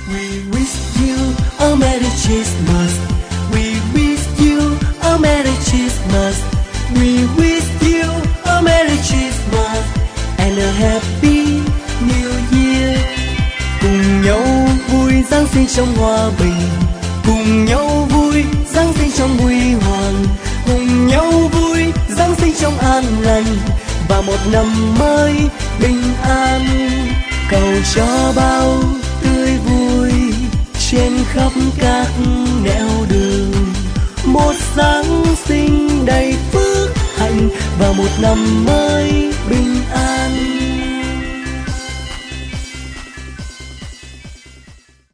We wish you a Merry Christmas. We wish you a Merry Christmas. We wish you a Merry Christmas and a Happy New Year. Cùng nhau vui Giáng sinh trong hòa bình, cùng nhau vui Giáng sinh trong huy hoàng, cùng nhau vui Giáng sinh trong an lành và một năm mới bình an. Cầu cho bao tươi vui trên khắp các nẻo đường, một Giáng sinh đầy phước hạnh và một năm mới bình an.